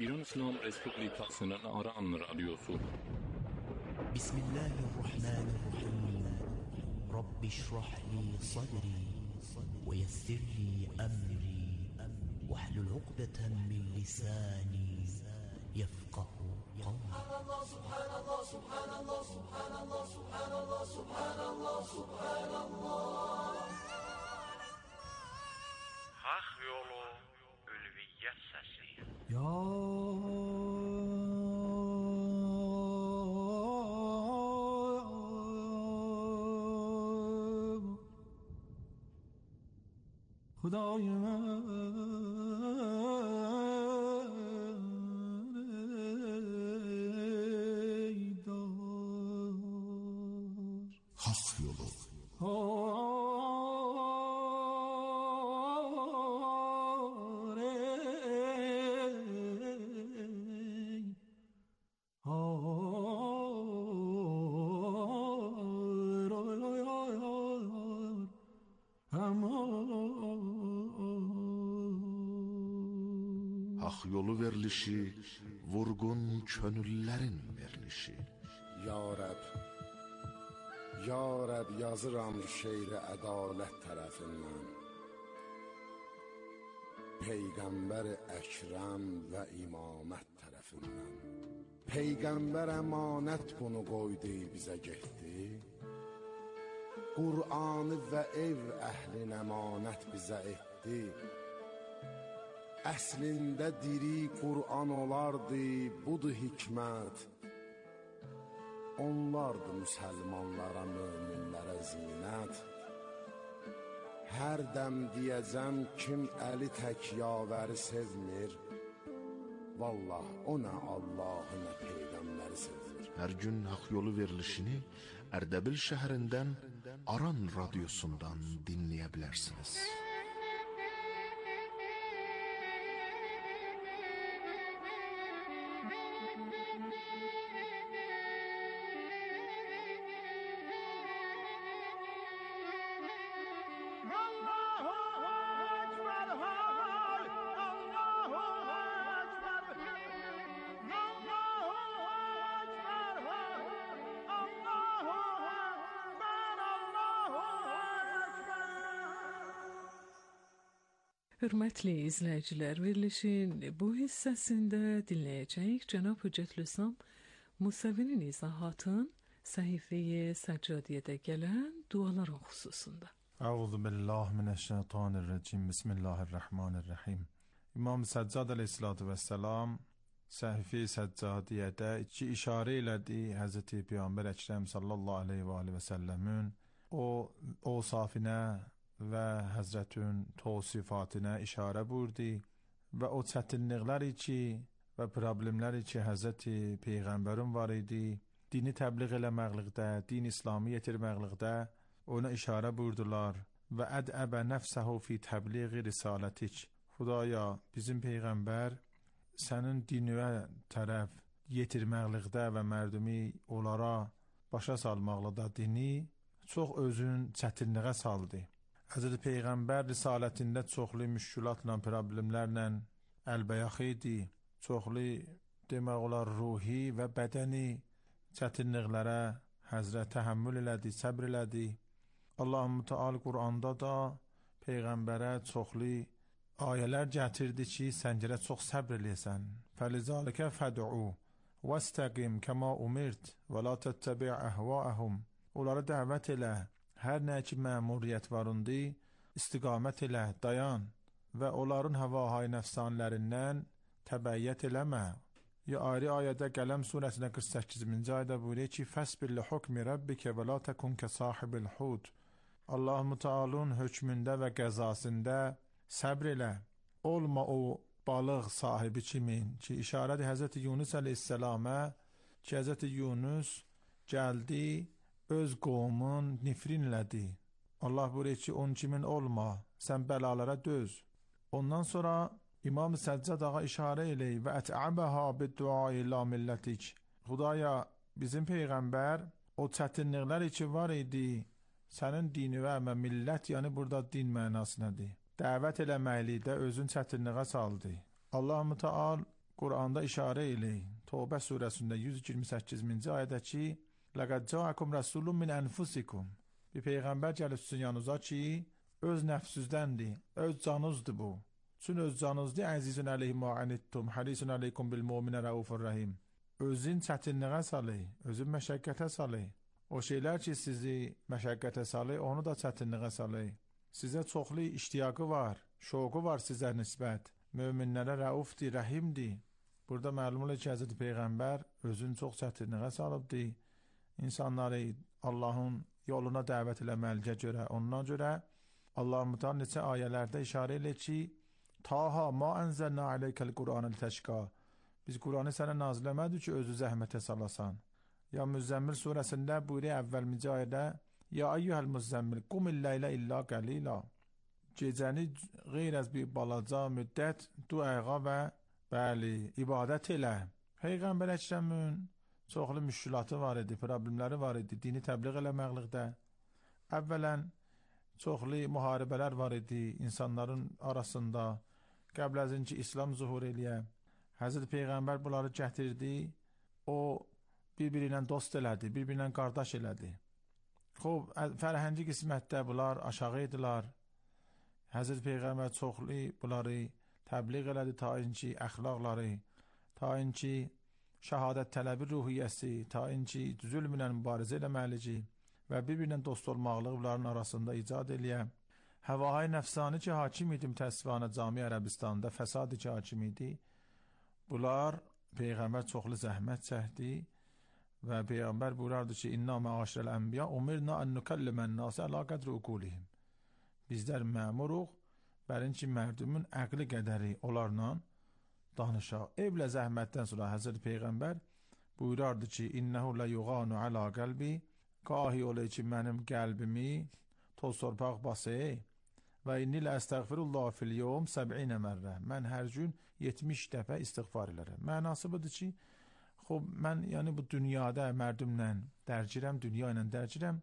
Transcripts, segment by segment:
İran İslam Respublikasının Aran Radyosu. Bismillahirrahmanirrahim. Rabbi şrah li sadri ve yessir li emri vahlul uqdeten min lisani yefqahu qawli. Subhanallah, subhanallah, subhanallah, subhanallah, subhanallah, subhanallah. Hak yolu ülviyyət səsi. Ya Hudayım Hak yolu. Hak yolu verilişi, vurgun könüllerin verilişi. Ya Rəb, Ya Rəb yazıram şeiri ədalət tərəfindən. Peyğəmbər Əkrəm və imamət tərəfindən. Peyğəmbər əmanət bunu qoydu bizə getdi. Qur'anı və ev əhlin əmanət bizə etdi. Əslində diri Qur'an olardı, budur hikmət. Onlardı müsəlmanlara, möminlərə zinət. Hər dəm deyəcəm kim əli tək yavəri sevmir. Vallah o nə Allahı nə Peyğəmbəri sevmir. Hər gün hak yolu verilişini Ərdəbil şəhərindən Aran radyosundan dinləyə bilərsiniz. Hörmətli izləyicilər, verilişin bu hissəsində dinləyəcəyik Cənab Hüccətülislam Musəvinin izahatın səhifəyə Səccadiyyədə gələn duaların xüsusunda. Əuzu billahi minəşşeytanirracim. Bismillahirrahmanirrahim. İmam Səccad əleyhissalatu vesselam səhifə Səccadiyyədə iki işarə elədi Həzrəti Peyğəmbər Əkrəm sallallahu əleyhi və səlləmin o safinə və Həzrətin tavsifatına işarə buyurdu və o çətinlikləri ki və problemləri ki Həzrəti Peyğəmbərin var idi, dini təbliğ eləməklikdə, din İslamı yetirməklikdə ona işarə buyurdular və ədəbə nəfsəhu fi təbliği risalətik. Xudaya, bizim Peyğəmbər sənin dinə tərəf yetirməklikdə və mərdumi onlara başa salmaqlıqda dini çox özün çətinliyə saldı. Həzrəti Peyğəmbər risalətində çoxlu müşkülatla, problemlərlə əlbəyax idi. Çoxlu demək olar ruhi və bədəni çətinliklərə Həzrət təhəmmül elədi, səbr elədi. Allah-u Teala Quranda da Peyğəmbərə çoxlu ayələr gətirdi ki, sən gərək çox səbr eləyəsən. Fəlizalikə fəd'u vəstəqim kəma umirt və la təttəbi' əhvaəhum. Onlara dəvət elə. Hər nə ki məmuriyyət varındı, istiqamət elə, dayan və onların həva-hay nəfsanlərindən təbəyyət eləmə. Ya ayrı ayədə Qələm surəsində 48-ci ayədə buyuruyor ki, fəsbir li hukmi rabbikə və la təkun kə sahibil hud. Allah-u Teala'nın hökmündə və qəzasında səbr elə. Olma o balıq sahibi kimin ki, işarədir Həzrəti Yunus əleyhissalama ki, Həzrəti Yunus gəldi, öz qovmun nifrin elədi. Allah buyuruyor ki, onun kimin olma, sən bəlalara döz. Ondan sonra İmam Səccad ağa işarə eləyir və ətəbəha bid-dua ilə millətik. Xudaya, bizim Peyğəmbər o çətinliklər ki var idi, sənin dini və millət, yəni burada din mənasındadır. Dəvət eləməklikdə özün çətinliyə saldı. Allah-u Teala Quranda işarə eləyin. Tövbə surəsində 128-ci ayədə ki, "Laqad ca'akum rasulun min anfusikum." Bir peyğəmbər gəlib sizin yanınıza ki, öz nəfsüzdəndir, öz canınızdır bu. Çün öz canınızdır, əzizun əleyhi ma anittum, harisun aleykum bil mu'minə raufur rahim. Özün çətinliyə salır, özün məşəqqətə salır. O şeylər ki, sizi məşəqqətə salır, onu da çətinliyə salır. Sizə çoxlu iştiyaqı var, şoku var sizə nisbət. Möminlərə raufdir, rəhimdir. Burada məlum olur ki, Həzrəti Peyğəmbər özünü çox çətinliyə salıbdır. İnsanları Allahın yoluna dəvət eləməliyə görə, ondan görə Allah-u Teala neçə ayələrdə işarə edir ki, Taha ma ənzəlnə aleykəl Qur'anəl təşqa. Biz Qur'anı sənə nazil eləmədik ki, özü zəhmətə salasan. Ya Müzzəmmil surəsində buyuruyor əvvəlminci ayədə, Ya ayyuhəl müzzəmmil, qumil ləylə illa qəlila. Gecəni qeyr az bir balaca müddət duağa və bəli, ibadət elə. Peyğəmbər Əkrəmin çoxlu müşkülatı var idi, problemləri var idi, dini təbliğ eləməklikdə. Əvvələn çoxlu müharibələr var idi insanların arasında. Qəbl əzin ki, İslam zuhur eləyə. Həzrət Peyğəmbər bunları gətirdi, o bir-biri ilə dost elədi, bir-biri ilə qardaş elədi. Xob, fərəhənci qismətdə bunlar aşağı idilər. Həzrət Peyğəmbər çoxlu bunları təbliğ elədi, ta inki əxlaqları, ta inki şəhadət tələbi ruhiyyəsi, ta inki zülmlə mübarizə eləməlici və bir-birlə dost olmaqlığı bunların arasında icad eləyə. Həvai nəfsani ki, hakim idi mütəssifانə Cami Ərəbistanında, fəsadi ki, hakim idi. Bunlar Peyğəmbər çoxlu zəhmət çəkdi və Peyğəmbər buyurardı ki, İnna məaşirəl ənbiya umirna ən nükəllimən nasi əla qədri uqulihim. Bizlər məmuruq, bərin ki, mərdümün əqli qədəri onlarla danışaq. Evlə zəhmətdən sonra Həzrət Peyğəmbər buyurardı ki, İnnəhu lə yuğanu əla qəlbi, qahi olayı ki, mənim qəlbimi toz torpaq basır və inni lə əstəğfirullah fil yevm 70 mərrə. Mən hər gün 70 dəfə istiğfar elərəm. Mənası budur ki, xob, mən yəni bu dünyada mərdümlə dərcirəm, dünya ilə dərcirəm.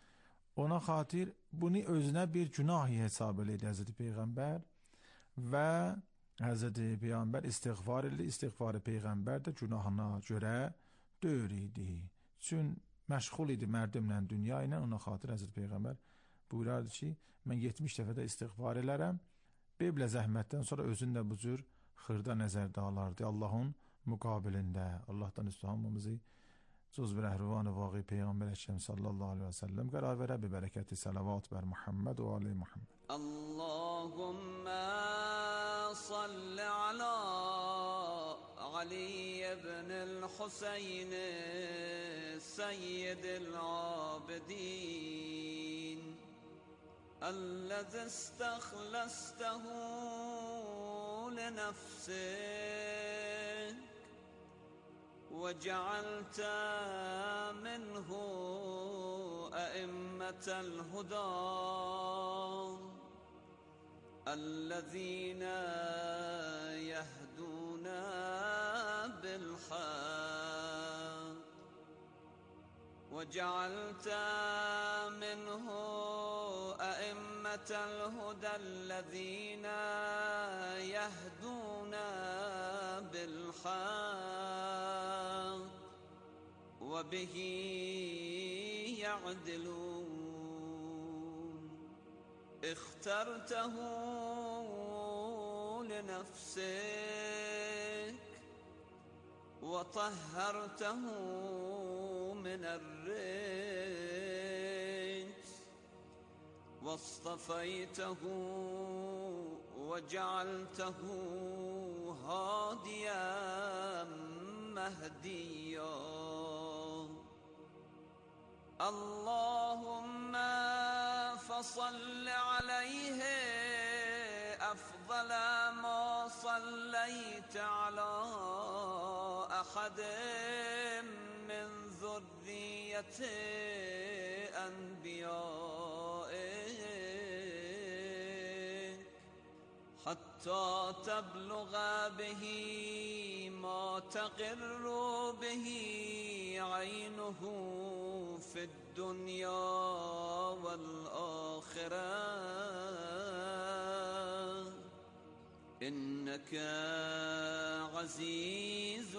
Ona xatir bunu özünə bir günah hesab edir Həzrəti Peyğəmbər və Həzrəti Peyğəmbər istiğfar edir. İstiğfarı Peyğəmbər də günahına görə döyür idi. Çün məşğul idi mərdümlə, dünya ilə, ona xatir Həzrəti Peyğəmbər buyurardı ki, mən 70 dəfə də istiğfar elərəm. Beblə zəhmətdən sonra özündə bu cür xırda nəzərdə alardı. Allahın müqabilində, Allahdan üstü hamımızı cüz bir əhrivan-ı vaqi Peyğəmbər Əkrəm sallallahu aleyhi və səlləm qərar verə bi bərəkəti salavat bər Muhammed və aleyhi Muhammed. Allahümmə salli ala Ali ibn-i Hüseyin Seyyid-i Abidin الذي استخلصته لنفسك وجعلت منه أئمة الهدى الذين يهدون بالحق وجعلت منه أئمة الهدى الذين يهدون بالحق وبه يعدلون اخترته لنفسك وطهرته من الرجس واصطفيته وجعلته هاديا مهديا اللهم فصل عليه أفضل ما صليت على أحد من ذرية أنبيائك حتى تبلغ به ما تقر به عينه في الدنيا والآخرة إنك عزيز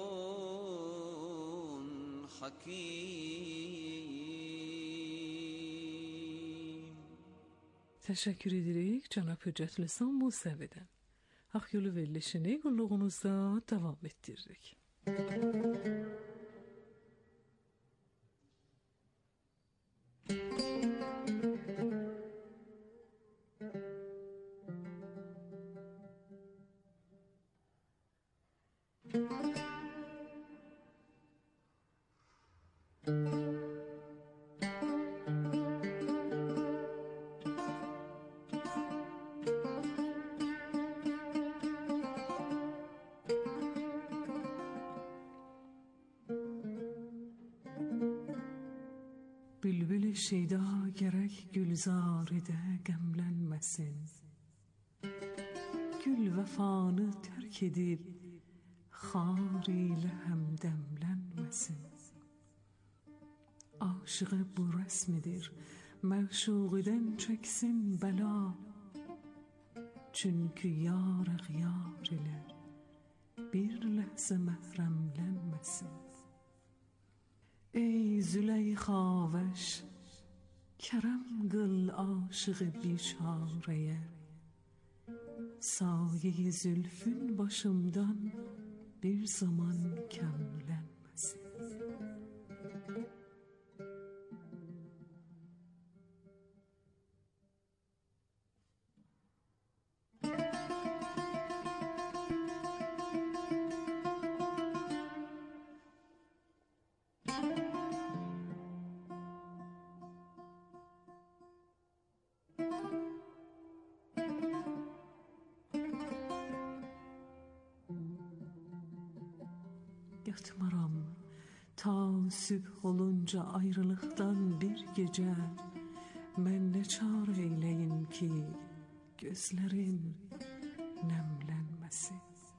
حكيم. Teşekkür ederek Cenab-ı Hüccetül İslam Musevi'den hak yolu verilişini kulluğunuzda devam ettirdik. Bülbül-i şeyda gerek gülzaride gemlenmesin. Gül vefanı terk edip xar ile hemdemlenmesin. Aşığı bu resmidir, mevşuğiden çeksin bela. Çünkü yar yar ile bir lehze mehremlenmesin. Ey Züleyxaveş, kerem kıl aşığı biçareye. Saye-i zülfün başımdan bir zaman kemlenmesin. Yatmaram ta sübh olunca ayrılıktan bir gece. Ben ne çare eyleyim ki gözlerim nemlenmesin.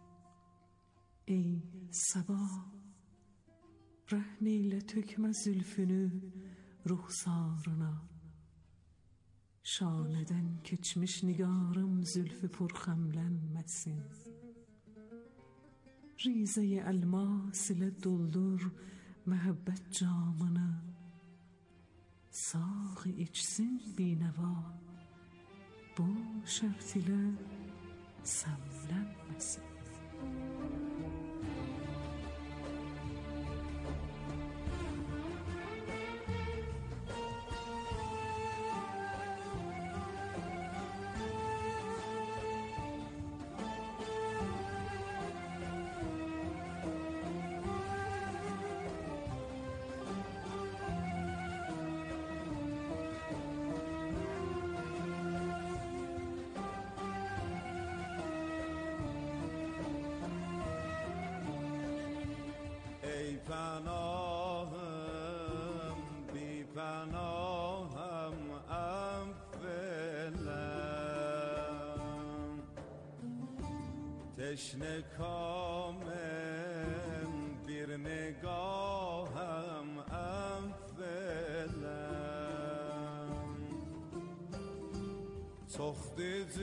Ey sabah, rahmeyle tökme zülfünü ruhsarına. Şaneden keçmiş nigarım zülfü purxemlenmesin. Rize-i elmas ile doldur mehabbet camını. Sağ içsin bineva, bu şart ile semlenmesin. پناهم بی پناهم افلم تشنه کامم bir نگاهم افلم تخت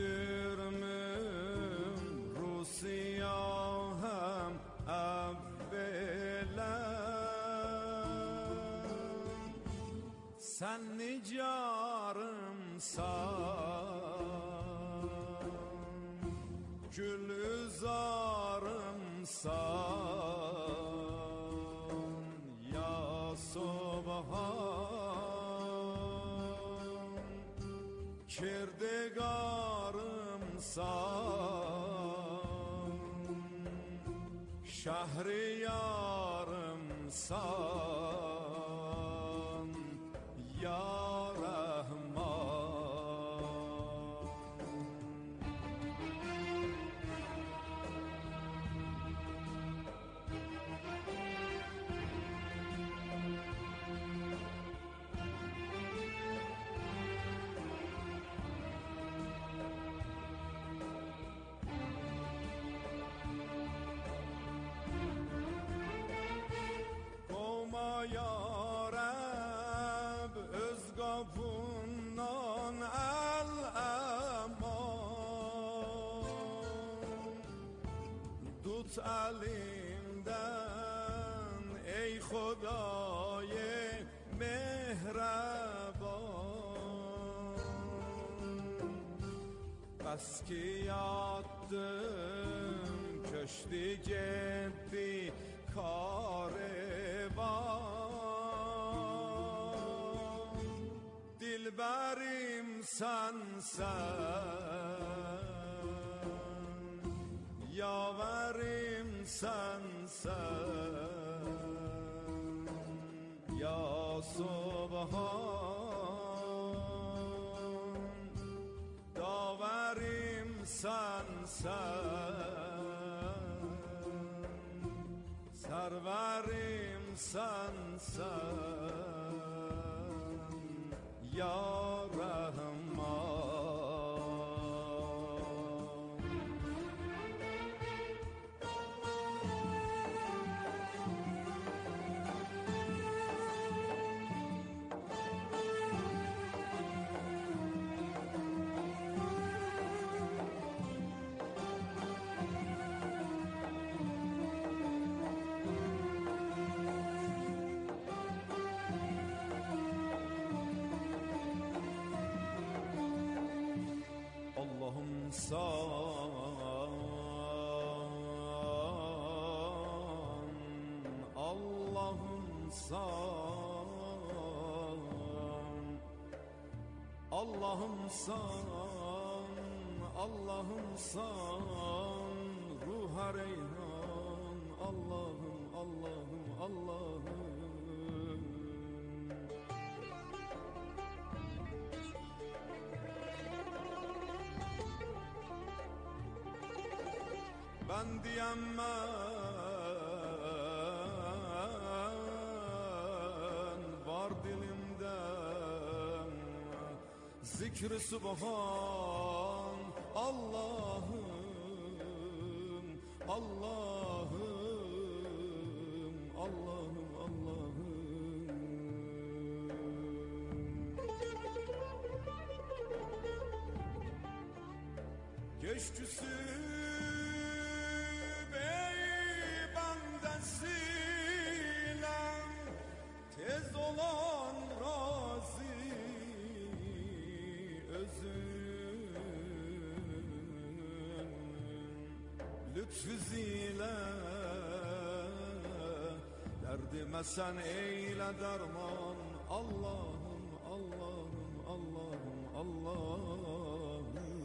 جرمم رو سیاهم sen nicarımsan, gülzarımsan ya Subhan, kirdegarımsan, şehriyarımsan ya متعلمدن ای خدای مهربان بس که یادم کشتی جدی کاروان دلبریم سنسن یاوریم سنسن یا سبحان داوریم سنسن سروریم سنسن یا رحمان Allah'ım san, Allah'ım san, ruha reyhan, Allah'ım, Allah'ım, Allah'ım. Ben diyemem var dilimde zikr-i subhan Allah'ım, Allah'ım, Allah'ım, Allah'ım. Geçtüsü tez olan razı özün lütfü zile derdime sen eyle derman Allah'ım, Allah'ım, Allah'ım, Allah'ım.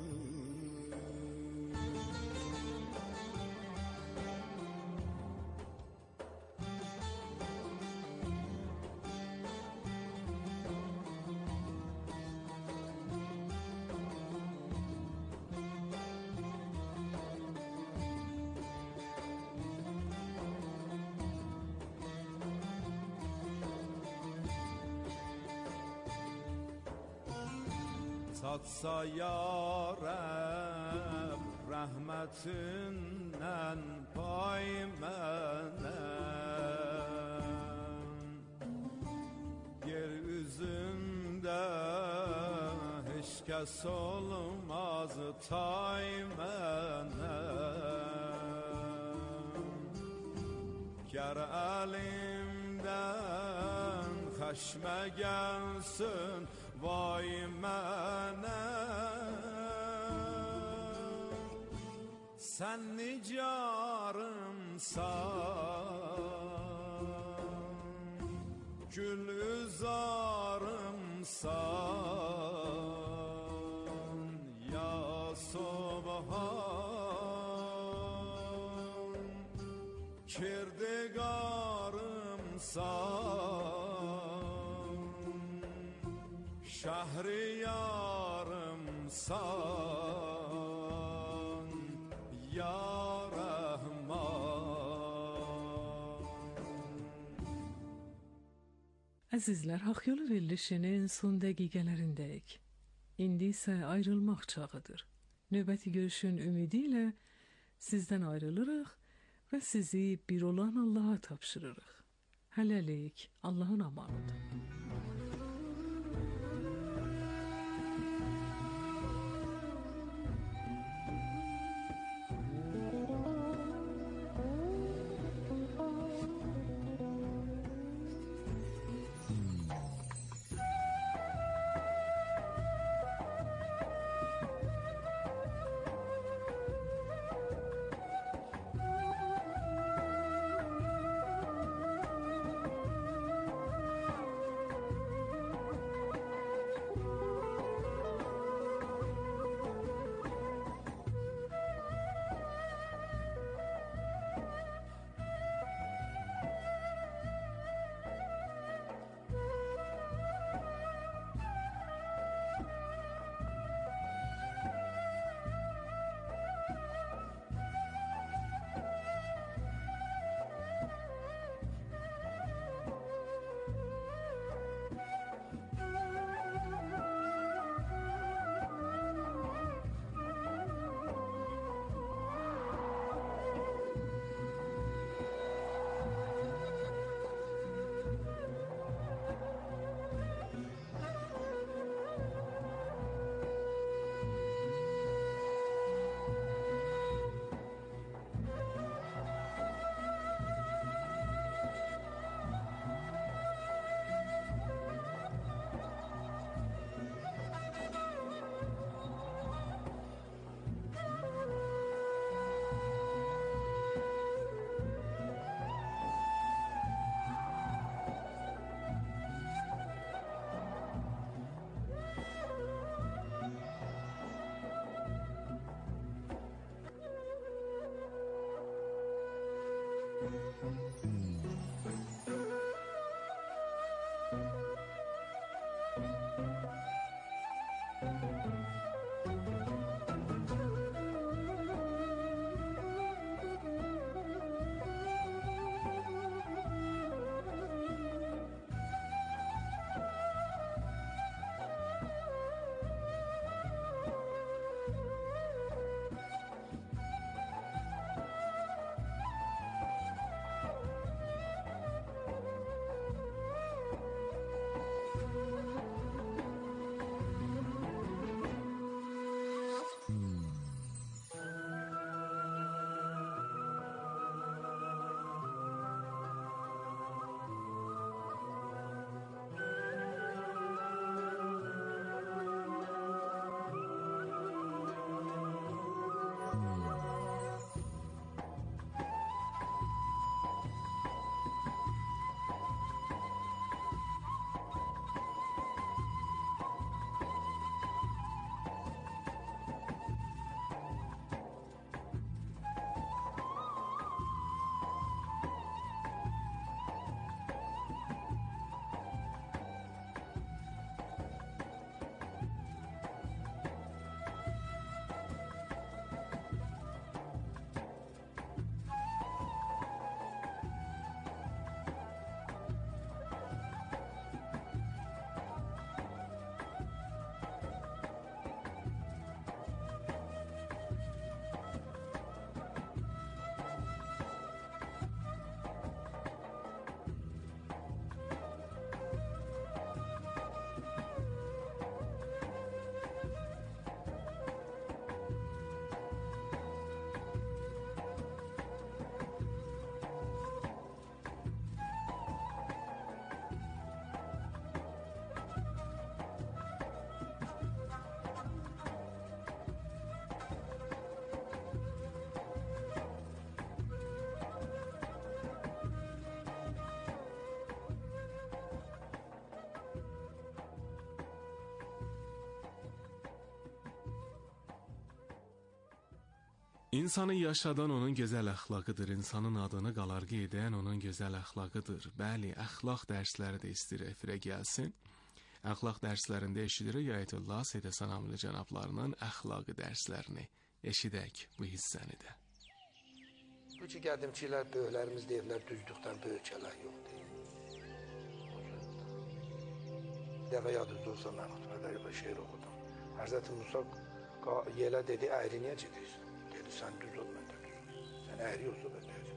Tatsa ya Rab rahmetinden pay menem yeryüzünde hiç kes olmaz tay menem ger elimden haşme gelsin vay menem sen nicarımsan gül üzarımsan ya subhan kirdigarımsan şahriyarımsan ya Rahman. Əzizlər, Haqq Yolu verilişinin son dəqiqələrindəyik. İndi isə ayrılmaq çağıdır. Növbəti görüşün ümidi ilə sizdən ayrılırıq və sizi bir olan Allaha tapşırırıq. Hələlik, Allahın amanıdır. İnsanı yaşadan onun gözəl əxlaqıdır, insanın adını qalarğı edən onun gözəl əxlaqıdır. Bəli, əxlaq dərsləri də istəyir efirə gəlsin. Əxlaq dərslərində eşidirik Ayətullah Seyid Həsən Amili cənablarının əxlaqı dərslərini. Eşidək bu hissəni də. Bu ki, qədimçilər, böyüklərimiz deyirlər, düzdükdən böyükələr yoxdur. Bir dəfə yadınızda olsa, mən xutbədə yola şeir oxudum. Həzrəti Musa yelə dedi, əyri niyə gedirsən? Dedi, sən düz ol, mən də düz. Sən əyri olsa, mən də əyri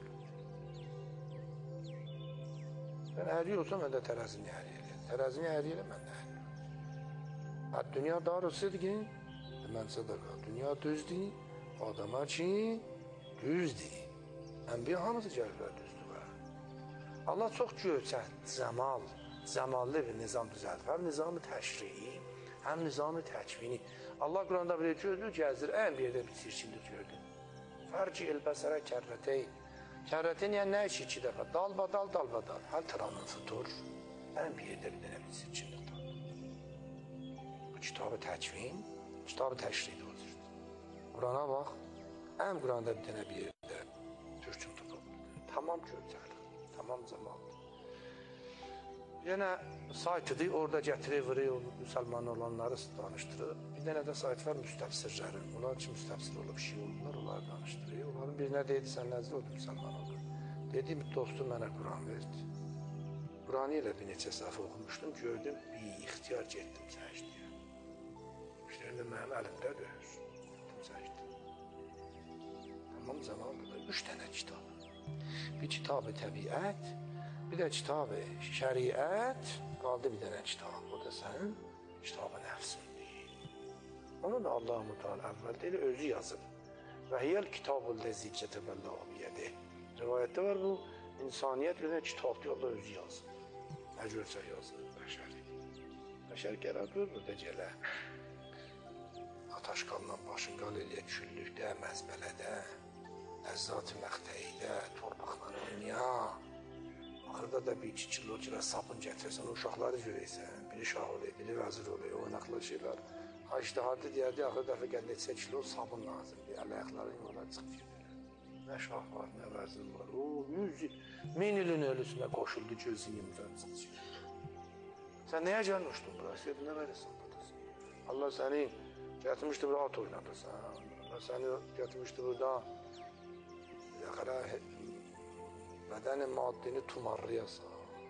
ol. Sən əyri olsa, mən də tərəzini əyri elə. Tərəzini əyri elə, mən də əyri ol. Dünya darı sidqin, mən sədəqa. Dünya düzdür, adama ki, düzdür. Ənbiya hamısı gəlirlər düzdür. Allah çox göçən, zamallı bir nizam düzəldir. Həm nizamı təşriyi, həm nizamı təkvini. Allah Quranda bilir, gözünü gəzdir, ən bir yerdə bitir şimdi gördün. Fərci elbəsərə kərrəteyn. Kərrəteyn yəni nə işi 2 dəfə? Dalbadal. Həl təranın tutur. Ən bir yerdə bir dənə bitir şimdi. Bu kitabı təkvin, kitabı təşriyi olurdur. Qurana bax, ən Quranda bir dənə bir yerdə türkün tutub. Tamam görsəlir, tamam zamandır. Yenə saytıdır, orada gətirir, vırır, müsəlman olanları danışdırır. Bir dənə də sayt var müstəfsirlərin. Onlar ki, müstəfsir olub, şey olurlar, onları danışdırır. Onların birinə deydi, sən nəzir oldu müsəlman olur. Dedim, dostum mənə Quran verdi. Quranı ilə bir neçə səhv oxumuşdum, gördüm, bir ixtiyar getdim səcdiyə. İşlərində mənim əlimdədir. Getdim səcdiyə. Tamam zamanında 3 dənə kitab. Bir kitab-ı təbiət, bir də kitab-ı şəriət, qaldı bir dənə kitab. O da sənin kitab-ı nəfsindir. Onu da Allah-u Teala əvvəldə elə özü yazıb. Və hiyəl kitab-ı ləzi kətəbəllahu biyədi. Rivayətdə var bu, insaniyyət bir kitabdır, Allah özü yazıb. Nə görsə yazıb, bəşəri. Bəşər gələr burada gələ. Ataşqanla başın qal eləyə, küllükdə, məzbələdə, əzzat-ı məxtəydə, torpaqları dünya. Axırda da 1-2 kilo sapın gətirsən, uşaqları görəysən, biri şah olayı, biri vəzir olayı, oynaqlı şeylər. İştihadı deyərdi, axır dəfə gəl neçə kilo sabun lazımdır, ələyəqlərin yola çıxıb gedir. Nə şah var, nə vəzir var. O 1000 ilin ölüsünə qoşuldu gözü yumran çıxır. Sən nəyə gəlmişdin bura? Sən nə verirsən burada? Allah səni gətirmişdi bura at oynadısan. Allah səni gətirmişdi burada yaxara bədəni maddini tumarlayasan.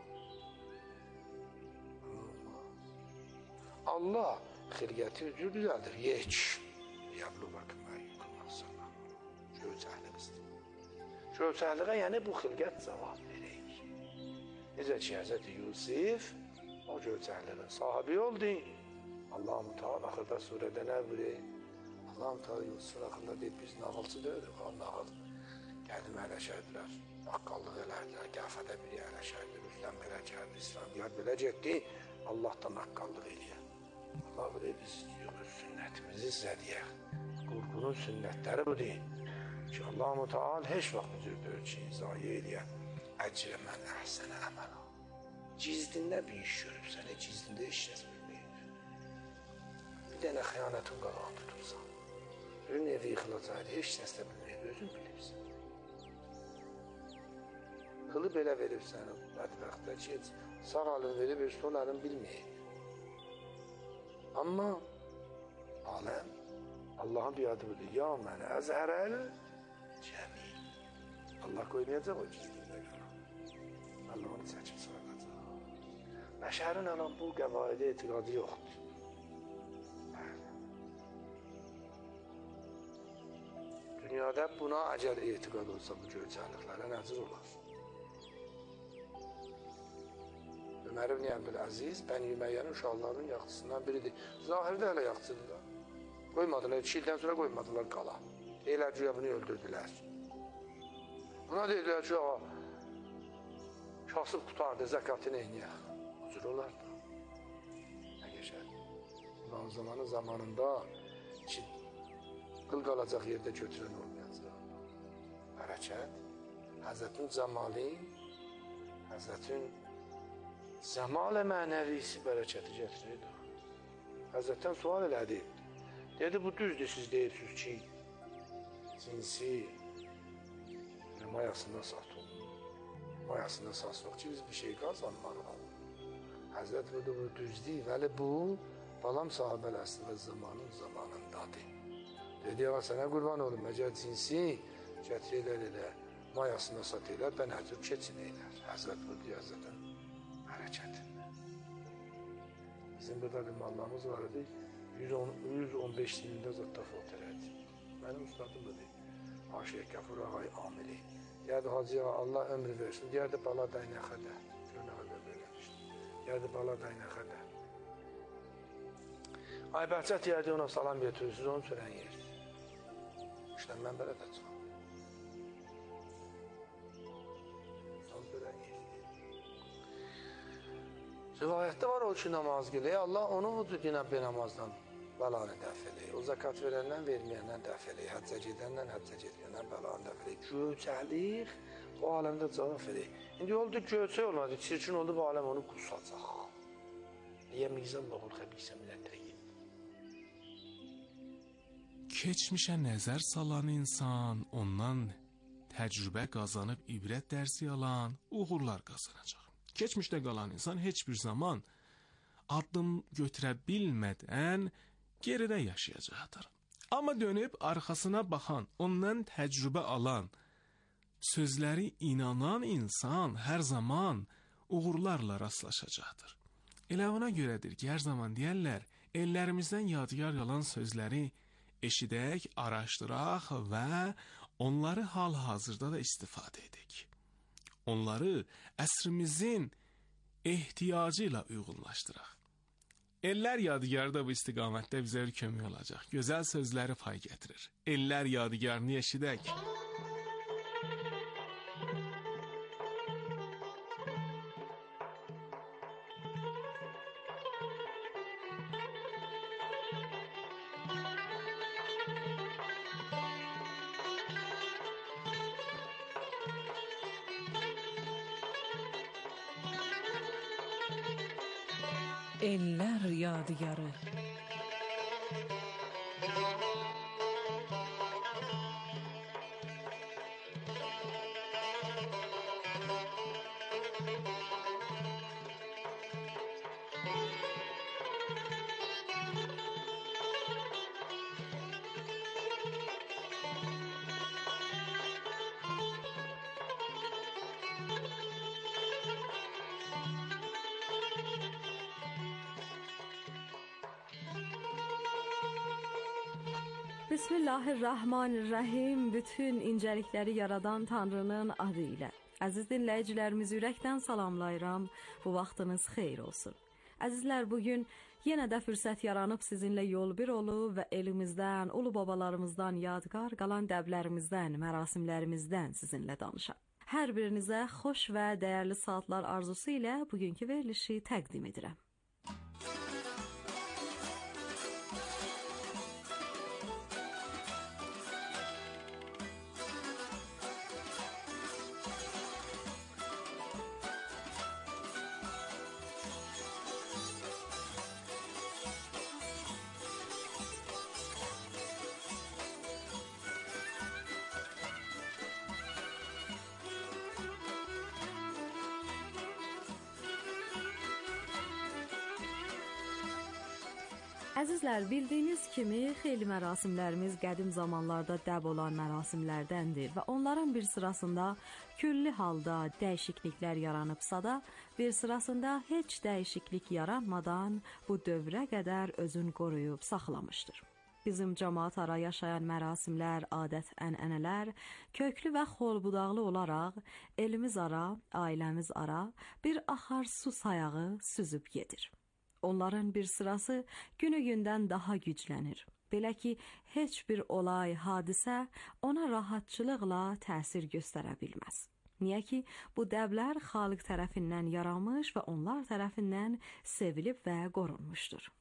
Allah xilqəti üzrü düzəldir. Yeç. Yəbluğakım əyyukum əsələ. Göyçəkliqizdir. Göyçəkliğə yəni bu xilqət cavab verir. Necə ki, Hz. Yusuf o göyçəkliğin sahibi oldu. Allah-u Teala axırda surədə nə bilir? Allah-u Teala Yusufun axırda deyib, biz nağılçı deyirik, nağıl. Gəldim ələşərdilər, haqqallıq elədilər, qəfədə biri ələşərdir, Rüstəm belə gəldi, İslamiyat belə getdi, Allahdan haqqallıq eləyər. Allah bilir, biz sünnətimizi zədiyək. Qurqunun sünnətləri bu deyil. Ki, Allah-u Teala heç vaxt mücürdür ki, zayi eləyər. Əcrə mən əhsənə əmələ. Cizdində bir iş görübsən, cizdində iş bilməyib. Bir dənə xəyanətin qalağını tutursan. Bir nevi ixlacaydı, heç səslə bilməyib, özün bilirsən. Qılı belə veribsən, bədbəxtdə ki, sağ alın verib, sol alın bilməyib. Amma aləm, Allahın bir adı budur. Ya mənə əzhərəl cəmil. Allah qoymayacaq o cizdində qalan. Allah onu çəkib çıxacaq. Bəşərin alan bu qəvaidə etiqadı yoxdur. Dünyada buna əgər etiqad olsa bu göyçəkliklərə nəzir olar. Ömər ibn Əbdüləziz Bəni Üməyyənin uşaqlarının yaxçısından biridir. Zahirdə hələ yaxçıdırlar. Qoymadılar, 2 ildən sonra qoymadılar qala. Deyirlər ki, bunu öldürdülər. Buna deyirlər ki, kasıb qutardı, zəkatını eynəyək. O cür olar da. Nə geçər? Ulan zamanında ki, qıl qalacaq yerdə götürən olmayacaq. Hərəkət, Həzrətin Cəmali, Həzrətin Zəmal-ı mənəvisi bərəkəti gətirirdi. Həzrətdən sual elədi. Dedi, bu düzdür, siz deyirsiniz ki, cinsi mayasında satılır. Mayasında satılır ki, biz bir şey qazanmalıyıq. Həzrət burada bu düz deyil, vəli bu, balam sahabəl əslində zamanındadır. Dedi, ya sənə qurban olum, əgər cinsi gətirirlər elə, mayasında satırlar, bən həcür keçin eylər. Həzrət burada, Həzrətən hərəkəti. Bizim burada bir mallarımız var idi, 115 ilində zətdə fot elədi. Mənim ustadım da deyil, Haşiyə Qəfur ağay amili. Deyərdi, hacıya Allah ömrü versin, deyərdi, bala dəyinə xədə. Görünə qədər verəmişdi. Deyərdi, bala dəyinə xədə. Ay bəhcət deyərdi, ona salam götürürsünüz, onu sürən yer. İşte mən belə də çıxam. Rivayətdə var o ki, namaz qılır. Allah onu vücuduna bir namazdan bəlanı dəf edir. O zəkat verəndən verməyəndən dəf edir. Həccə gedəndən həccə gedməyəndən bəlanı dəf edir. Göyçəlik bu aləmdə cavab verir. İndi oldu göyçək olmadı, çirkin oldu bu aləm onu qusacaq. Liyəmizəllahul xəbisə minət-təyyib. Keçmişə nəzər salan insan, ondan təcrübə qazanıb ibrət dərsi alan, uğurlar qazanacaq. Keçmişdə qalan insan heç bir zaman addım götürə bilmədən geridə yaşayacaqdır. Amma dönüb arxasına baxan, ondan təcrübə alan, sözləri inanan insan hər zaman uğurlarla rastlaşacaqdır. Elə ona görədir ki, hər zaman deyərlər, ellərimizdən yadigar qalan sözləri eşidək, araşdıraq və onları hal-hazırda da istifadə edək. Onları əsrimizin ehtiyacı ilə uyğunlaşdıraq. Ellər yadigarı bu istiqamətdə bizə bir kömək olacaq. Gözəl sözləri pay gətirir. Ellər yadigarını eşidək. Eller yadigarı. Bismillahirrahmanirrahim. Bütün incəlikləri yaradan Tanrının adı ilə. Əziz dinləyicilərimizi ürəkdən salamlayıram. Bu vaxtınız xeyir olsun. Əzizlər, bugün yenə də fürsət yaranıb sizinlə yol bir olub və elimizdən, ulu babalarımızdan yadgar qalan dəblərimizdən, mərasimlərimizdən sizinlə danışam. Hər birinizə xoş və dəyərli saatlar arzusu ilə bugünkü verilişi təqdim edirəm. Əzizlər, bildiyiniz kimi xeyli mərasimlərimiz qədim zamanlarda dəb olan mərasimlərdəndir və onların bir sırasında külli halda dəyişikliklər yaranıbsa da, bir sırasında heç dəyişiklik yaranmadan bu dövrə qədər özünü qoruyub saxlamışdır. Bizim cəmaat ara yaşayan mərasimlər, adət-ənənələr köklü və xolbudaqlı olaraq elimiz ara, ailəmiz ara bir axar su sayağı süzüb gedir. Onların bir sırası günü-gündən daha güclənir. Belə ki, heç bir olay, hadisə ona rahatçılıqla təsir göstərə bilməz. Niyə ki, bu dəblər Xaliq tərəfindən yaranmış və onlar tərəfindən sevilib və qorunmuşdur.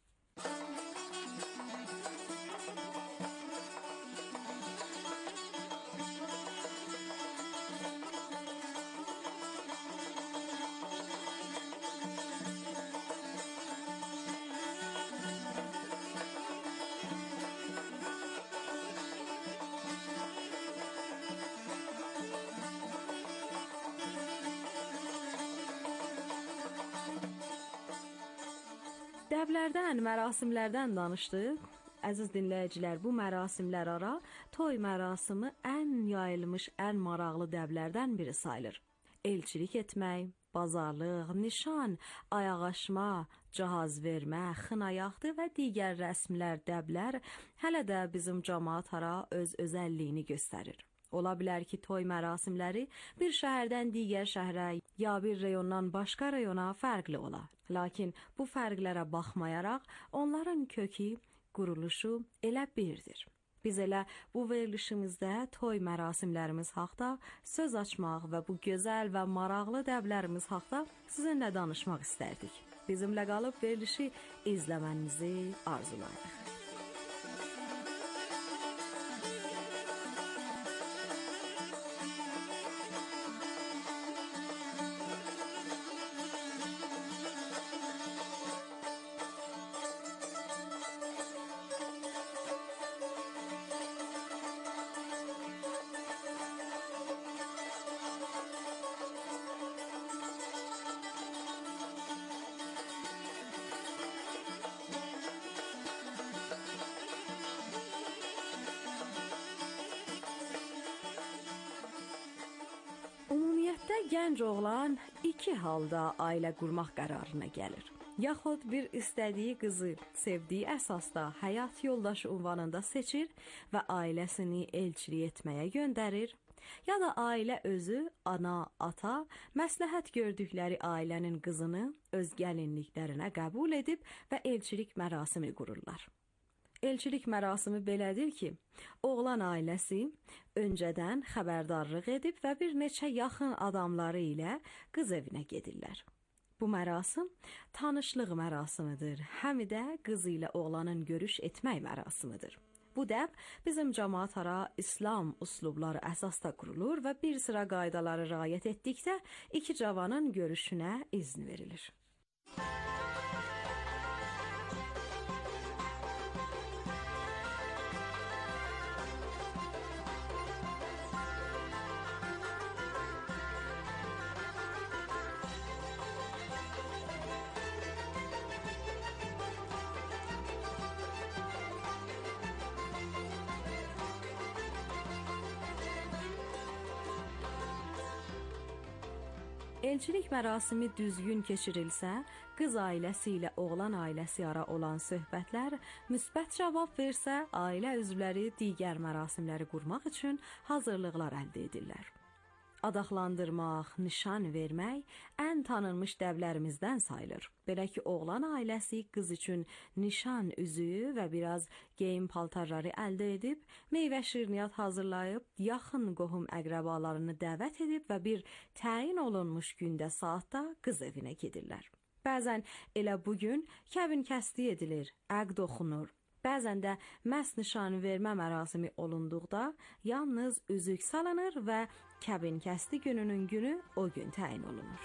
Dəblərdən, mərasimlərdən danışdıq. Əziz dinləyicilər, bu mərasimlər ara toy mərasimi ən yayılmış, ən maraqlı dəblərdən biri sayılır. Elçilik etmək, bazarlıq, nişan, ayaqaşma, cahaz vermə, xınayaqdı və digər rəsmlər, dəblər hələ də bizim cəmaat ara öz özəlliyini göstərir. Ola bilər ki, toy mərasimləri bir şəhərdən digər şəhərə, ya bir rayondan başqa rayona fərqli ola. Lakin bu fərqlərə baxmayaraq, onların kökü, quruluşu elə birdir. Biz elə bu verilişimizdə toy mərasimlərimiz haqda söz açmaq və bu gözəl və maraqlı dəblərimiz haqda sizinlə danışmaq istərdik. Bizimlə qalıb verilişi izləmənizi arzulayırıq. Ümumiyyətdə gənc oğlan iki halda ailə qurmaq qərarına gəlir. Yaxud bir istədiyi qızı sevdiyi əsasda həyat yoldaşı ünvanında seçir və ailəsini elçilik etməyə göndərir, ya da ailə özü, ana, ata, məsləhət gördükləri ailənin qızını öz gəlinliklərinə qəbul edib və elçilik mərasimi qururlar. Elçilik mərasimi belədir ki, oğlan ailəsi öncədən xəbərdarlıq edib və bir neçə yaxın adamları ilə qız evinə gedirlər. Bu mərasim tanışlıq mərasimidir, həm də qız ilə oğlanın görüş etmək mərasimidir. Bu dəb bizim cəmaat ara İslam üslubları əsasda qurulur və bir sıra qaydaları riayət etdikdə iki cavanın görüşünə izin verilir. Elçilik mərasimi düzgün keçirilsə, qız ailəsi ilə oğlan ailəsi ara olan söhbətlər müsbət cavab versə, ailə üzvləri digər mərasimləri qurmaq üçün hazırlıqlar əldə edirlər. Adaqlandırmaq, nişan vermək ən tanınmış dəvlərimizdən sayılır. Belə ki, oğlan ailəsi qız üçün nişan üzüyü və biraz geyim paltarları əldə edib, meyvə şirniyyat hazırlayıb, yaxın qohum əqrəbalarını dəvət edib və bir təyin olunmuş gündə saatda qız evinə gedirlər. Bəzən elə bu gün kəbin kəsdi edilir, əqd oxunur. Bəzən də məhz nişan vermə mərasimi olunduqda yalnız üzük salınır və kəbin kəsdi gününün günü o gün təyin olunur.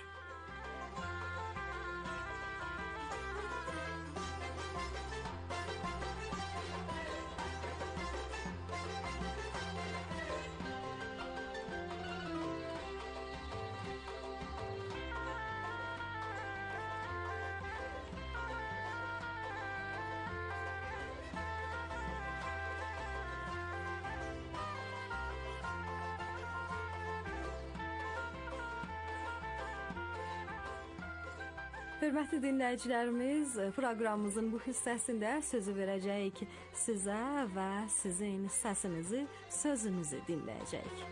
Hörmətli dinləyicilərimiz, proqramımızın bu hissəsində sözü verəcəyik sizə və sizin səsinizi, sözünüzü dinləyəcəyik.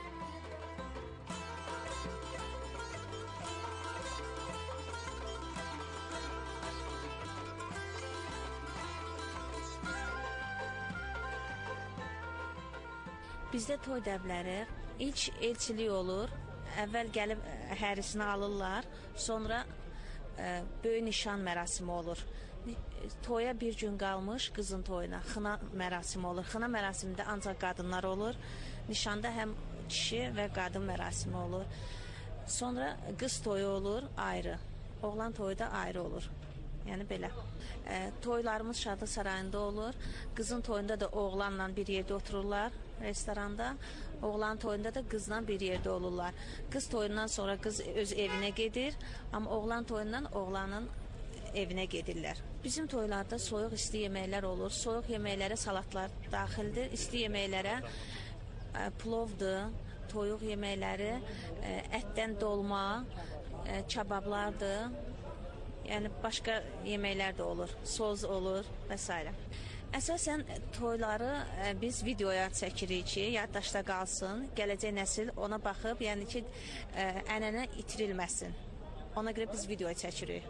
Bizdə toy dəvləri ilk elçilik olur. Əvvəl gəlib hərisini alırlar, sonra böyük nişan mərasimi olur. Toya bir gün qalmış qızın toyuna xına mərasimi olur. Xına mərasimində ancaq qadınlar olur. Nişanda həm kişi və qadın mərasimi olur. Sonra qız toyu olur ayrı. Oğlan toyu da ayrı olur. Yəni belə. Toylarımız Şadlıq Sarayında olur. Qızın toyunda da oğlanla bir yerdə otururlar restoranda. Oğlan toyunda da qızla bir yerdə olurlar. Qız toyundan sonra qız öz evinə gedir, amma oğlan toyundan oğlanın evinə gedirlər. Bizim toylarda soyuq isti yeməklər olur. Soyuq yeməklərə salatlar daxildir. İsti yeməklərə plovdur, toyuq yeməkləri, ətdən dolma, kabablardır. Yəni başqa yeməklər də olur, soz olur və s. Əsasən toyları biz videoya çəkirik ki, yaddaşda qalsın, gələcək nəsil ona baxıb, yəni ki, ənənə itirilməsin. Ona görə biz videoya çəkirik.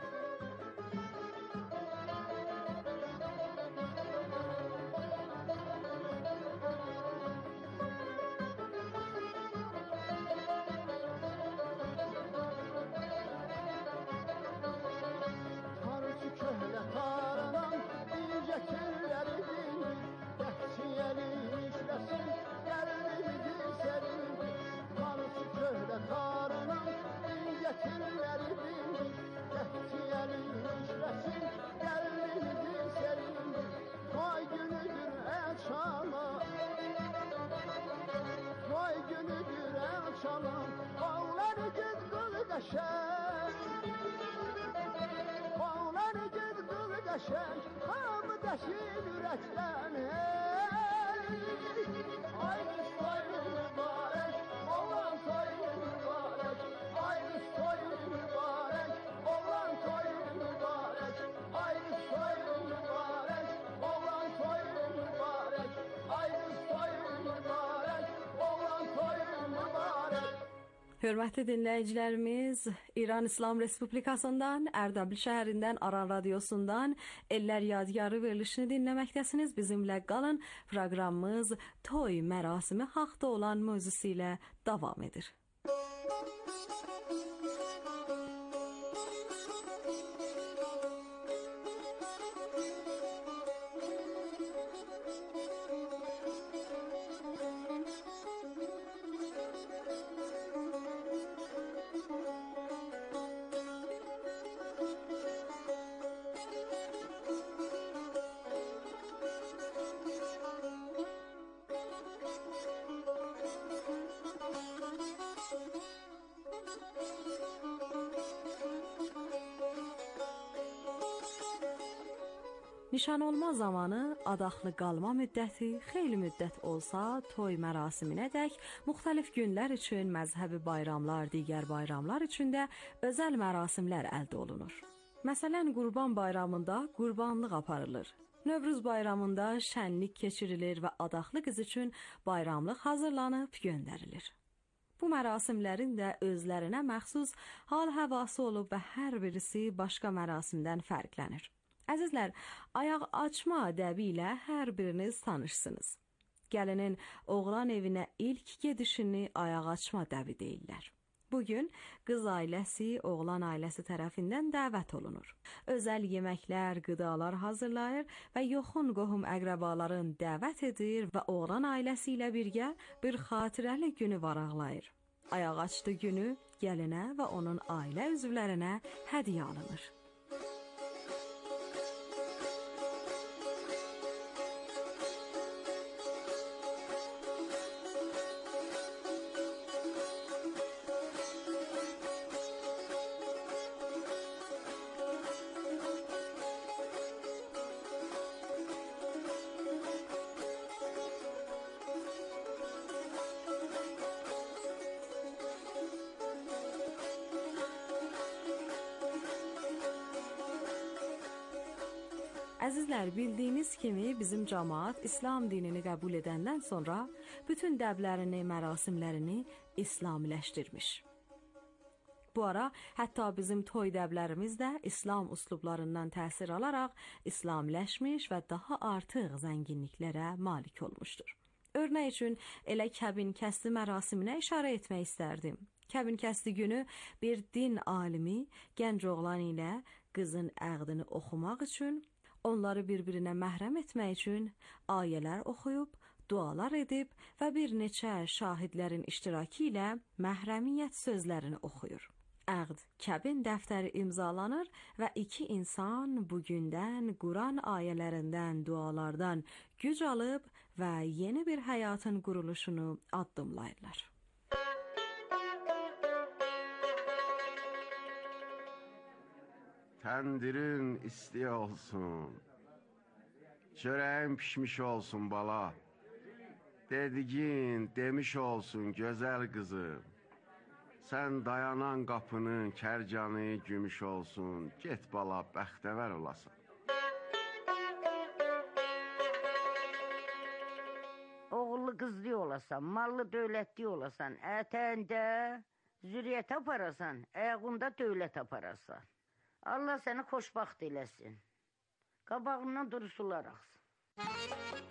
Hörmətli dinləyicilərimiz, İran İslam Respublikasından, Ərdəbil şəhərindən, Aran radiosundan Ellər Yadigarı verilişini dinləməkdəsiniz. Bizimlə qalın, proqramımız toy mərasimi haqda olan mövzusu ilə davam edir. Nişan olma zamanı adaxlı qalma müddəti xeyli müddət olsa, toy mərasiminədək müxtəlif günlər üçün məzhəbi bayramlar, digər bayramlar üçün də özəl mərasimlər əldə olunur. Məsələn, Qurban bayramında qurbanlıq aparılır. Növruz bayramında şənlik keçirilir və adaxlı qız üçün bayramlıq hazırlanıb göndərilir. Bu mərasimlərin də özlərinə məxsus hal-həvası olub və hər birisi başqa mərasimdən fərqlənir. Əzizlər, ayaq açma ədəbi ilə hər biriniz tanışsınız. Gəlinin oğlan evinə ilk gedişini ayaq açma ədəbi deyirlər. Bugün qız ailəsi oğlan ailəsi tərəfindən dəvət olunur. Özəl yeməklər, qidalar hazırlayır və yaxın qohum əqrəbaların dəvət edir və oğlan ailəsi ilə birgə bir xatirəli günü varaqlayır. Ayaq açdı günü gəlinə və onun ailə üzvlərinə hədiyyə alınır. Əzizlər, bildiyiniz kimi bizim cəmaət İslam dinini qəbul edəndən sonra bütün dəblərini, mərasimlərini İslamiləşdirmiş. Bu ara hətta bizim toy dəblərimiz də İslam üslublarından təsir alaraq İslamiləşmiş və daha artıq zənginliklərə malik olmuşdur. Örnək üçün elə kəbin kəsdi mərasiminə işarə etmək istərdim. Kəbin kəsdi günü bir din alimi gənc oğlan ilə qızın əqdini oxumaq üçün, onları bir-birinə məhrəm etmək üçün ayələr oxuyub, dualar edib və bir neçə şahidlərin iştirakı ilə məhrəmiyyət sözlərini oxuyur. Əqd kəbin dəftəri imzalanır və iki insan bugündən Quran ayələrindən, dualardan güc alıb və yeni bir həyatın quruluşunu addımlayırlar. Təndirin isti olsun, çörəyin pişmiş olsun bala, dediğin demiş olsun gözəl qızım, sən dayanan qapının kərcanı gümüş olsun, get bala bəxtəvər olasın. Oğullu qızlı olasan, mallı dövlətli olasan, ətəndə zürriyyət aparasan, ayağında dövlət aparasan. Allah səni xoşbaxt eləsin. Qabağından dursular axsın.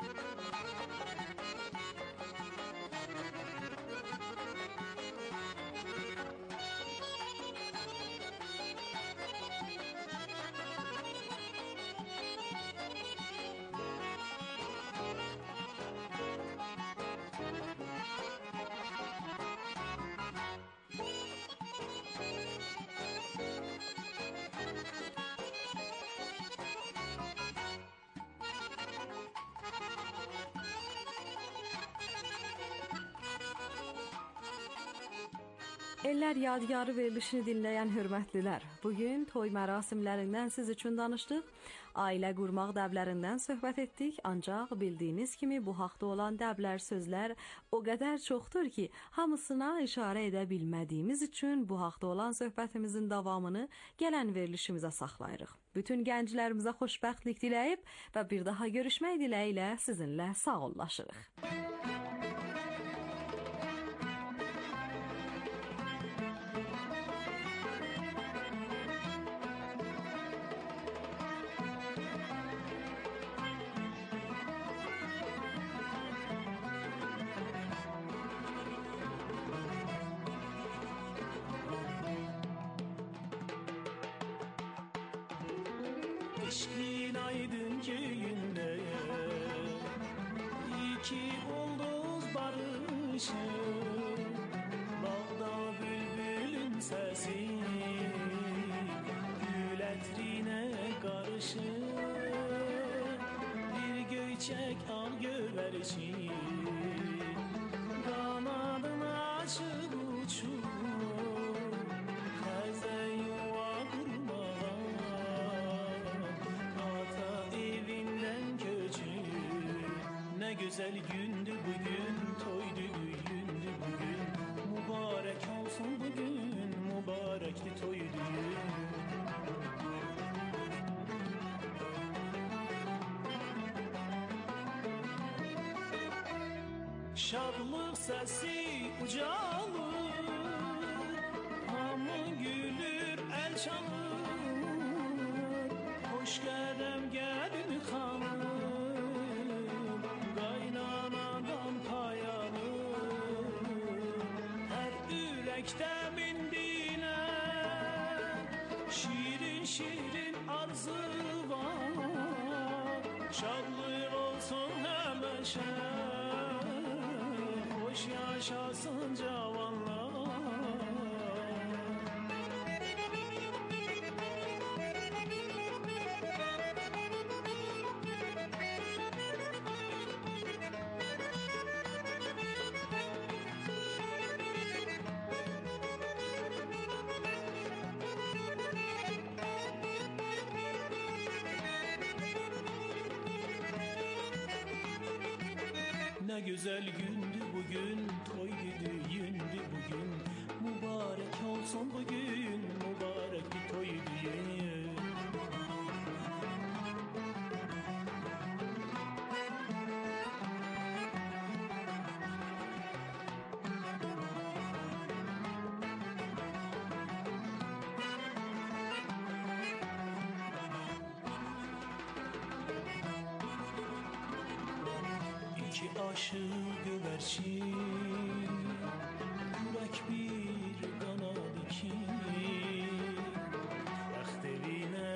Eller yadigarı verilişini dinləyən hörmətlilər, bugün toy mərasimlərindən siz üçün danışdıq, ailə qurmaq dəblərindən söhbət etdik, ancaq bildiyiniz kimi bu haqda olan dəblər sözlər o qədər çoxdur ki, hamısına işarə edə bilmədiyimiz üçün bu haqda olan söhbətimizin davamını gələn verilişimizə saxlayırıq. Bütün gənclərimizə xoşbəxtlik diləyib və bir daha görüşmək diləyilə sizinlə sağollaşırıq. Eşkin aydın köyünde iki ulduz barışır, bağda bülbülün sesi gül ətrine karışır, bir göyçek al göverişir, kanadını açıp uçur, xəzə yuva qurmağa, ata evi güzel gündü bugün, toydu düğündü bugün. Mübarek olsun bugün, mübarekti toy düğün. Şadlık sesi ucalır, hamı gülür, el çalır. Hoş gedem gelin hanım, qaynanadan pay alır. Her ürəkdə mindilər, şirin şirin arzu var. Şadlık olsun həməşə, hoş yaşasın cavanlar. Ne güzel gündü bugün, toydu düğündü bugün. Mübarek olsun bugün, mübarek bir toy düğün. İki aşık güvercin, yürek bir kanad iki. Bəxt evinə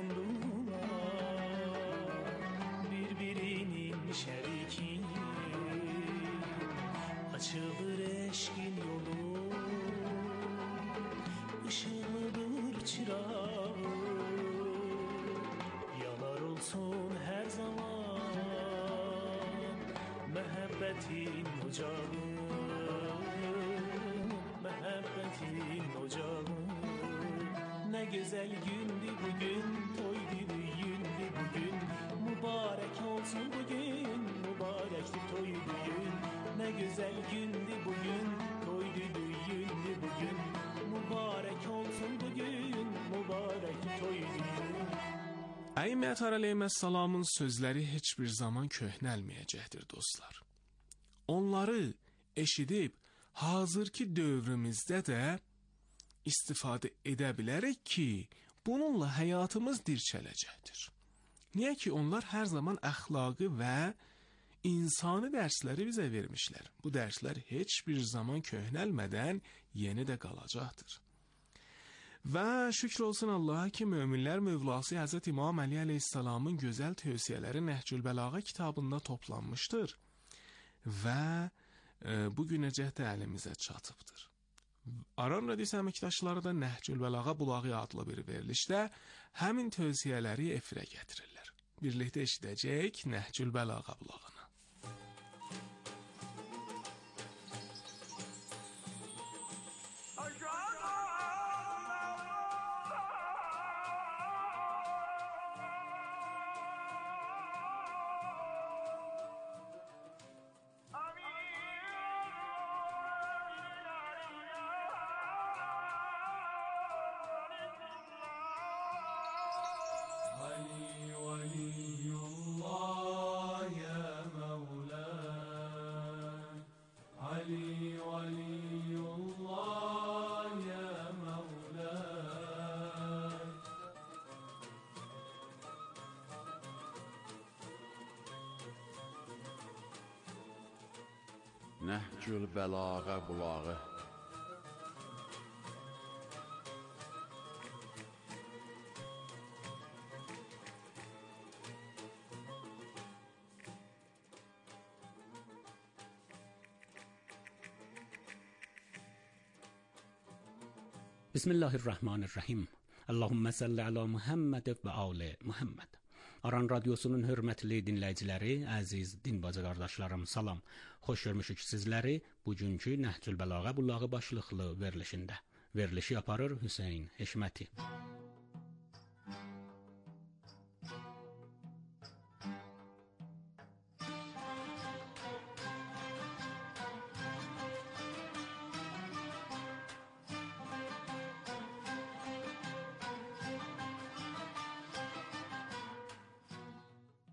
qondular, birbirinin şəriki. Açılır eşkin yolu, ışıqlıdır çırağı. Yanar olsun her zaman məhəbbətin ocağı, məhəbbətin ocağı. Ne güzel gündü bugün, toydu düğündü bugün. Mübarek olsun bugün, mübarekti toy düğün. Ne güzel gündü bugün, toydu düğündü bugün. Mübarek olsun bugün, mübarekti toy düğün. Əimmət əleyhissalamın sözləri heç bir zaman köhnəlməyəcəkdir dostlar. Onları eşidib hazırki dövrümüzdə də istifadə edə bilərik ki, bununla həyatımız dirçələcəkdir. Niyə ki, onlar hər zaman əxlaqi və insani dərsləri bizə vermişlər. Bu dərslər heç bir zaman köhnəlmədən yeni də qalacaqdır. Və şükür olsun Allaha ki, möminlər Mövlası Həzrət İmam Əli əleyhissalamın gözəl tövsiyələri Nəhcül Bəlağa kitabında toplanmışdır və bugünəcək də əlimizə çatıbdır. Aran Radiosu əməkdaşları da Nəhcül Bəlağa Bulağı adlı bir verilişdə həmin tövsiyələri efirə gətirirlər. Birlikdə eşidəcək Nəhcül Bəlağa Bulağını. Nəhcül Bəlağa Bulağı. Bismillahirrahmanirrahim. Allahümme salli ala Muhammed və ali Muhammed. Aran Radiosunun hörmətli dinləyiciləri, əziz din bacı qardaşlarım, salam. Xoş görmüşük sizləri bugünkü Nəhcül Bəlağa Bulağı başlıqlı verilişində. Verilişi aparır Hüseyn Heşməti.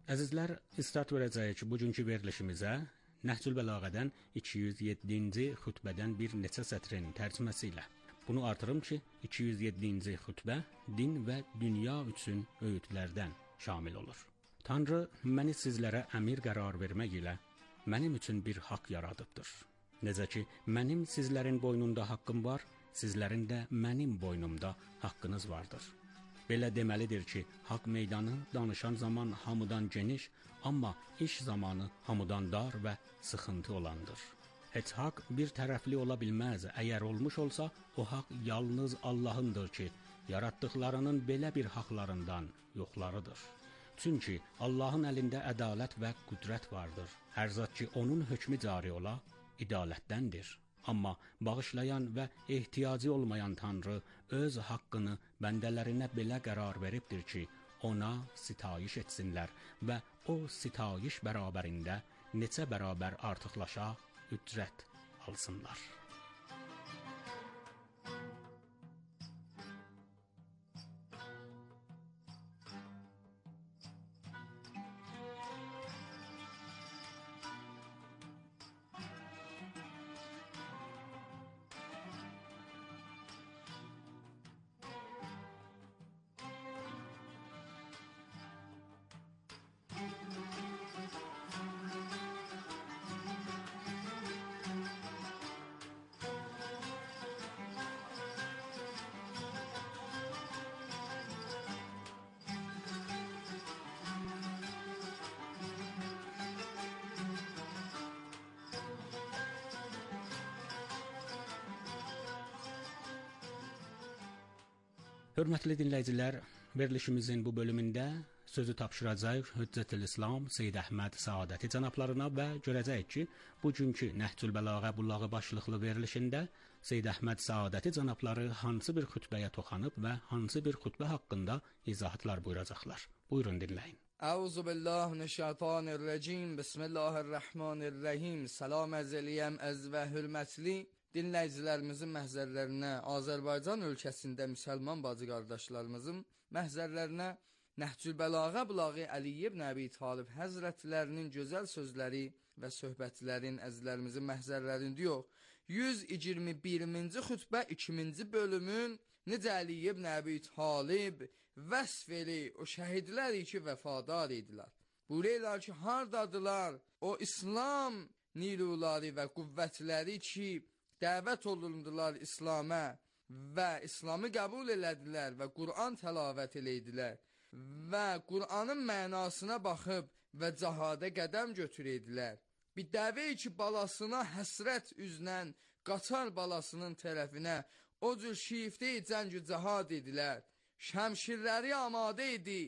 Əzizlər, start verəcəyik bugünkü verilişimizə Nəhcül Bəlağədən 207-ci xütbədən bir neçə sətrin tərcüməsi ilə. Bunu artırım ki, 207-ci xütbə din və dünya üçün öğütlərdən şamil olur. Tanrı məni sizlərə əmir qərar vermək ilə mənim üçün bir haqq yaradıbdır. Necə ki, mənim sizlərin boynunda haqqım var, sizlərin də mənim boynumda haqqınız vardır. Belə deməlidir ki, haqq meydanı danışan zaman hamıdan geniş, amma iş zamanı hamıdan dar və sıxıntı olandır. Heç haqq bir tərəfli ola bilməz. Əgər olmuş olsa, o haqq yalnız Allahındır ki, yaratdıqlarının belə bir haqlarından yoxlarıdır. Çünki Allahın əlində ədalət və qüdrət vardır. Hər zat ki, onun hökmü cari ola, idalətdəndir. Amma bağışlayan və ehtiyacı olmayan Tanrı öz haqqını bəndələrinə belə qərar veribdir ki, ona sitayiş etsinlər və o sitayiş bərabərində neçə bərabər artıqlaşa ücrət alsınlar. Hörmətli dinləyicilər, verilişimizin bu bölümündə sözü tapşıracaq Hüccətül-İslam Seyyid Əhməd Səadəti cənablarına və görəcəyik ki, bugünkü Nəhcül Bəlağə bulağı başlıqlı verilişində Seyyid Əhməd Səadəti cənabları hansı bir xütbəyə toxanıb və hansı bir xütbə haqqında izahatlar buyuracaqlar. Buyurun dinləyin. Əuzubillahimineşşeytanirracim. Bismillahirrahmanirrahim. Salam əzəliyəm əz və hürmətli dinləyicilərimizin məhzərlərinə, Azərbaycan ölkəsində müsəlman bacı qardaşlarımızın məhzərlərinə Nəhcül Bəlağə bulağı Əli ibn Əbi Talib həzrətlərinin gözəl sözləri və söhbətlərin əzizlərimizin məhzərlərində yox. 121-ci xütbə 2-ci bölümün necə Əli ibn Əbi Talib vəsf eli o şəhidlər ki vəfadar idilər. Buraylar ki hardadılar o İslam niluları və qüvvətləri ki dəvət olundular İslam'a və İslamı qəbul elədilər və Qur'an təlavət eləydilər və Qur'anın mənasına baxıb və cahada qədəm götürəydilər. Bir dəvə ki balasına həsrət üzlən qaçar balasının tərəfinə o cür şiifdə cəng-ü cahad edilər. Şəmşirləri amadə idi,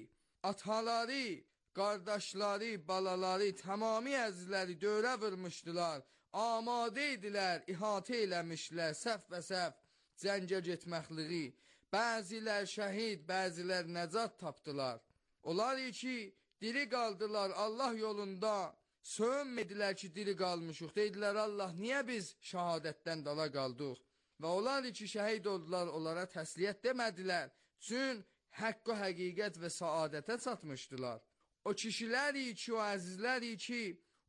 ataları, qardaşları, balaları, tamami əzizləri dövrə vurmuşdular. Amadə idilər, ihatə eləmişlər, səf və səf cəngə getməkliği. Bəzilər şəhid, bəzilər nəcat tapdılar. Onlar ki, diri qaldılar Allah yolunda, sövünmədilər ki, diri qalmışıq. Deydilər, Allah, niyə biz şəhadətdən dala qaldıq? Və onlar ki, şəhid oldular, onlara təsliyyət demədilər. Çün həqqə, həqiqət və saadətə çatmışdılar. O kişiləri ki, o əzizləri ki,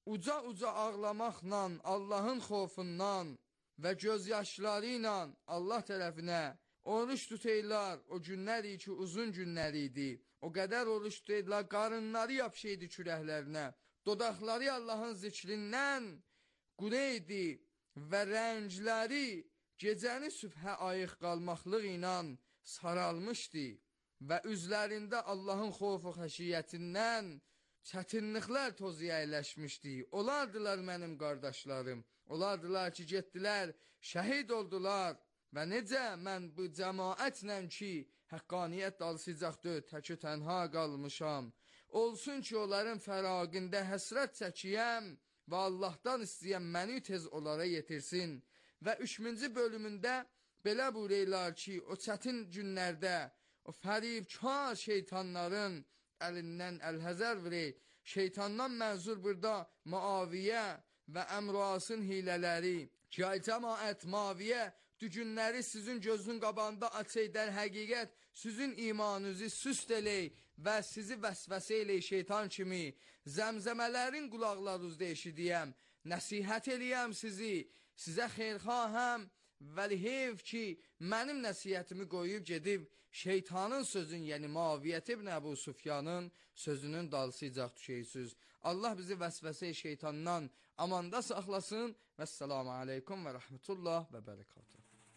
uca ağlamaqla, Allahın xofundan və gözyaşları ilə Allah tərəfinə oruç tutaylar. O günlər ki, uzun günlər idi. O qədər oruç tutaylar, qarınları yapışaydı kürəklərinə. Dodaqları Allahın zikrindən qureydi və rəngləri gecəni sübhə ayıq qalmaqlıq ilə saralmışdı və üzlərində Allahın xofu xəşiyyətindən çətinliklər tozuya əyləşmişdi. Olardılar mənim qardaşlarım. Olardılar ki, getdilər, şəhid oldular. Və necə mən bu cəmaətlə ki, həqqaniyyət dalsıcaqdır, təkü tənha qalmışam. Olsun ki, onların fəraqində həsrət çəkiyəm və Allahdan istəyəm məni tez onlara yetirsin. Və 3-cü bölümündə belə buyururlar ki, o çətin günlərdə, o fəribkar şeytanların əlindən əlhəzər verək. Şeytandan mənzur burada Muaviyyə və Əmrasın hilələri. Ki, ay cəmaət Muaviyyə dügünləri sizin gözünün qabağında açaydır, həqiqət sizin imanınızı süst elək və sizi vəsvəsə ilə şeytan kimi zəmzəmələrin qulaqlarınızda eşidiyəm, nəsihət eləyəm sizi, sizə xeyrxahəm, vəli heyf ki, mənim nəsihətimi qoyub gedib şeytanın sözün, yəni Muaviyyət ibn Əbu Sufyanın sözünün dalsıyacaq düşəysiniz. Allah bizi vəsvəsə şeytandan amanda saxlasın. Vəssalamu aleykum və rəhmətullah və bərəkatuhu.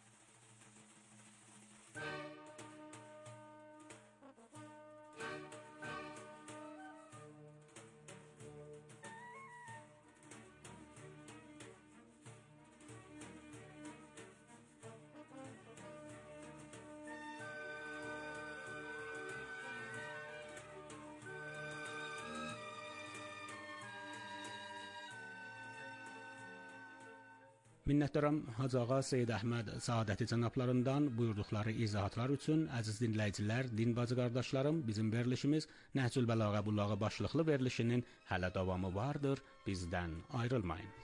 Minnətdaram Hacı Ağa Seyid Əhməd Saadəti cənablarından buyurduqları izahatlar üçün. Əziz dinləyicilər, din bacı qardaşlarım, bizim verilişimiz Nəhcül Bəlağə Bulağı başlıqlı verilişinin hələ davamı vardır. Bizdən ayrılmayın.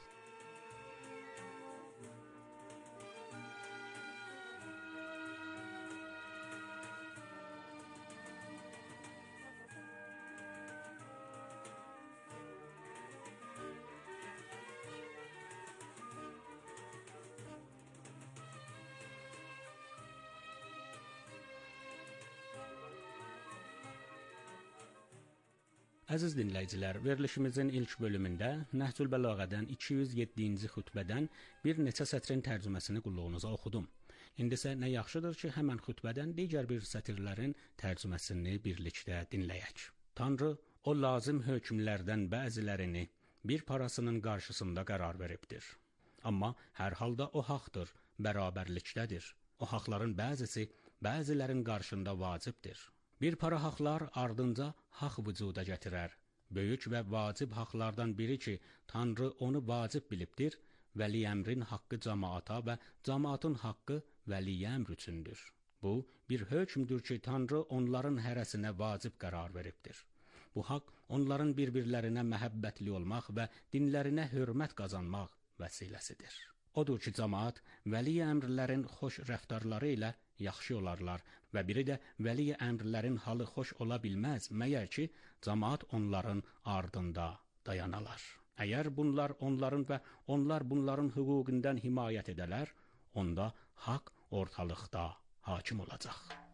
Əziz dinləyicilər, verilişimizin ilk bölümündə Nəhcül Bəlağədən 207-ci xütbədən bir neçə sətrin tərcüməsini qulluğunuza oxudum. İndi isə nə yaxşıdır ki, həmən xütbədən digər bir sətirlərin tərcüməsini birlikdə dinləyək. Tanrı o lazım hökmlərdən bəzilərini bir parasının qarşısında qərar veribdir. Amma hər halda o haqdır, bərabərlikdədir. O haqların bəzisi bəzilərin qarşında vacibdir. Bir para haqlar ardınca haq vücuda gətirər. Böyük və vacib haqlardan biri ki, Tanrı onu vacib bilibdir, vəli əmrin haqqı cəmaata və cəmaatın haqqı vəli əmr üçündür. Bu, bir hökmdür ki, Tanrı onların hərəsinə vacib qərar veribdir. Bu haqq onların bir-birlərinə məhəbbətli olmaq və dinlərinə hörmət qazanmaq vəsiləsidir. Odur ki, cəmaat vəli əmrlərin xoş rəftarları ilə yaxşı olarlar və biri də vəli əmrlərin halı xoş ola bilməz, məyər ki, cəmaat onların ardında dayanalar. Əgər bunlar onların və onlar bunların hüququndan himayət edələr, onda haqq ortalıqda hakim olacaq.